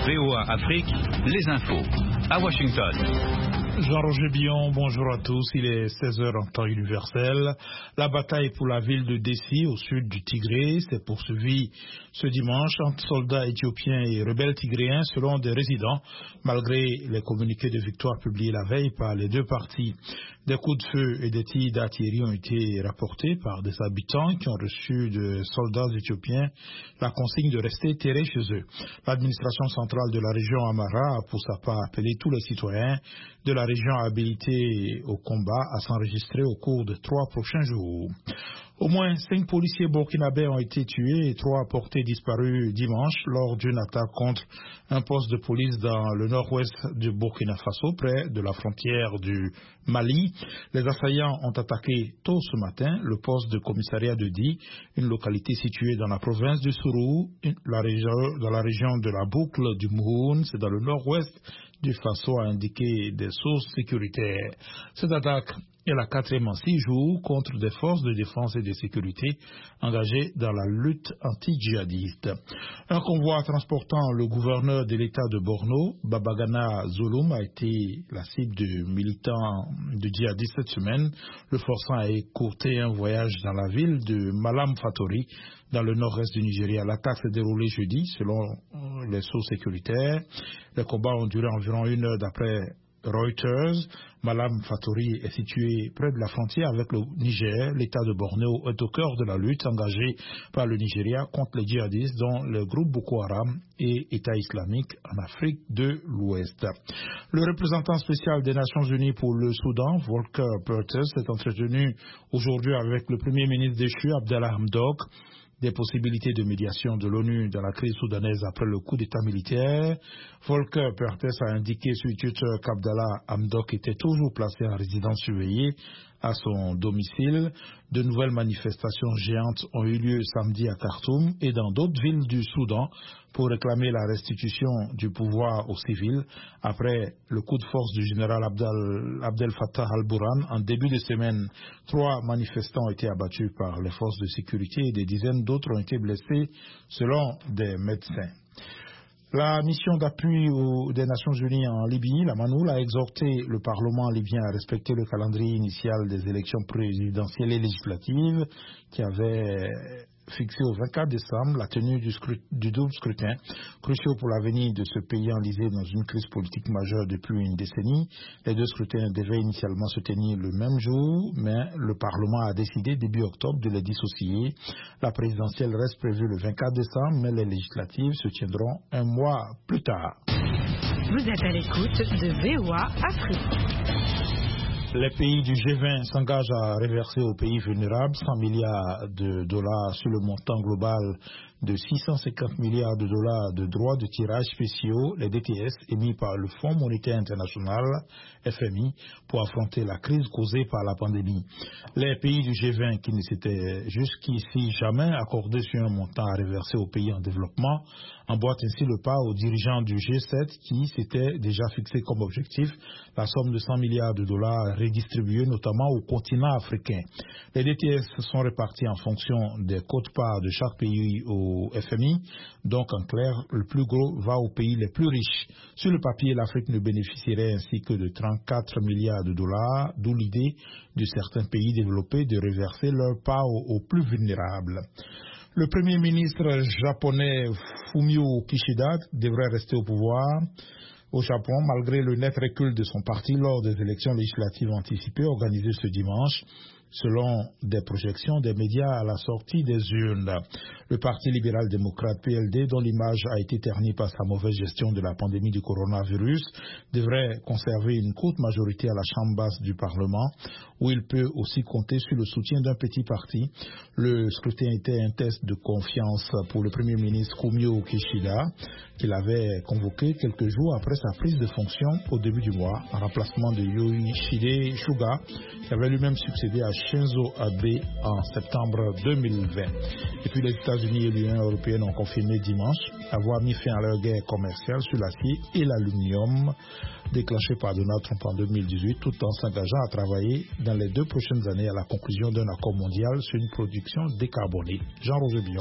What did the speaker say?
VOA Afrique, les infos. À Washington. Jean-Roger Billon, bonjour à tous. Il est 16h en temps universel. La bataille pour la ville de Dessie, au sud du Tigré, s'est poursuivie ce dimanche entre soldats éthiopiens et rebelles tigréens, selon des résidents, malgré les communiqués de victoire publiés la veille par les deux parties. Des coups de feu et des tirs d'artillerie ont été rapportés par des habitants qui ont reçu de soldats éthiopiens la consigne de rester terrés chez eux. L'administration centrale de la région Amara a pour sa part appelé tous les citoyens de la région habilités au combat à s'enregistrer au cours des 3 prochains jours. Au moins 5 policiers burkinabés ont été tués et 3 portés disparus dimanche lors d'une attaque contre un poste de police dans le nord-ouest du Burkina Faso, près de la frontière du Mali. Les assaillants ont attaqué tôt ce matin le poste de commissariat de Di, une localité située dans la province du Sourou, dans la région de la boucle du Mouhoun, c'est dans le nord-ouest du Faso, a indiqué des sources sécuritaires. Cette attaque est la 4e en 6 jours contre des forces de défense et de sécurité engagées dans la lutte anti-djihadiste. Un convoi transportant le gouverneur de l'État de Borno, Babagana Zulum, a été la cible de militants de djihadistes cette semaine, le forçant à écourter un voyage dans la ville de Malam Fatori, dans le nord-est du Nigeria. L'attaque s'est déroulée jeudi, selon les sources sécuritaires. Les combats ont duré environ 1 heure d'après Reuters. Malam Fatori est situé près de la frontière avec le Niger. L'État de Bornéo est au cœur de la lutte engagée par le Nigeria contre les djihadistes, dont le groupe Boko Haram et État islamique en Afrique de l'Ouest. Le représentant spécial des Nations Unies pour le Soudan, Volker Perthes, s'est entretenu aujourd'hui avec le premier ministre déchu, Abdallah Hamdok, des possibilités de médiation de l'ONU dans la crise soudanaise après le coup d'État militaire. Volker Perthes a indiqué sur Twitter qu'Abdallah Hamdok était toujours placé en résidence surveillée à son domicile. De nouvelles manifestations géantes ont eu lieu samedi à Khartoum et dans d'autres villes du Soudan pour réclamer la restitution du pouvoir aux civils après le coup de force du général Abdel Fattah al-Burhan. En début de semaine, 3 manifestants ont été abattus par les forces de sécurité et des dizaines d'autres ont été blessés selon des médecins. La mission d'appui des Nations Unies en Libye, la MANOUL, a exhorté le Parlement libyen à respecter le calendrier initial des élections présidentielles et législatives qui avait fixé au 24 décembre la tenue du double scrutin, cruciaux pour l'avenir de ce pays enlisé dans une crise politique majeure depuis une décennie. Les 2 scrutins devaient initialement se tenir le même jour, mais le Parlement a décidé début octobre de les dissocier. La présidentielle reste prévue le 24 décembre, mais les législatives se tiendront un mois plus tard. Vous êtes à l'écoute de VOA Afrique. Les pays du G20 s'engagent à reverser aux pays vulnérables 100 milliards de dollars sur le montant global de 650 milliards de dollars de droits de tirage spéciaux, les DTS, émis par le Fonds monétaire international, FMI, pour affronter la crise causée par la pandémie. Les pays du G20 qui ne s'étaient jusqu'ici jamais accordés sur un montant à reverser aux pays en développement emboîtent ainsi le pas aux dirigeants du G7 qui s'étaient déjà fixé comme objectif la somme de 100 milliards de dollars redistribués notamment au continent africain. Les DTS sont répartis en fonction des quotes-parts de chaque pays au FMI, donc en clair, le plus gros va aux pays les plus riches. Sur le papier, l'Afrique ne bénéficierait ainsi que de 34 milliards de dollars, d'où l'idée de certains pays développés de reverser leur part aux plus vulnérables. Le premier ministre japonais Fumio Kishida devrait rester au pouvoir au Japon malgré le net recul de son parti lors des élections législatives anticipées organisées ce dimanche, selon des projections des médias à la sortie des urnes. Le Parti libéral-démocrate PLD, dont l'image a été ternie par sa mauvaise gestion de la pandémie du coronavirus, devrait conserver une courte majorité à la chambre basse du Parlement, où il peut aussi compter sur le soutien d'un petit parti. Le scrutin était un test de confiance pour le Premier ministre Fumio Kishida, qu'il avait convoqué quelques jours après sa prise de fonction au début du mois, en remplacement de Yoshihide Suga, qui avait lui-même succédé à Shinzo Abe en septembre 2020. Et puis les États-Unis et l'Union européenne ont confirmé dimanche avoir mis fin à leur guerre commerciale sur l'acier et l'aluminium déclenchée par Donald Trump en 2018, tout en s'engageant à travailler dans les 2 prochaines années à la conclusion d'un accord mondial sur une production décarbonée. Jean-Roger Billon.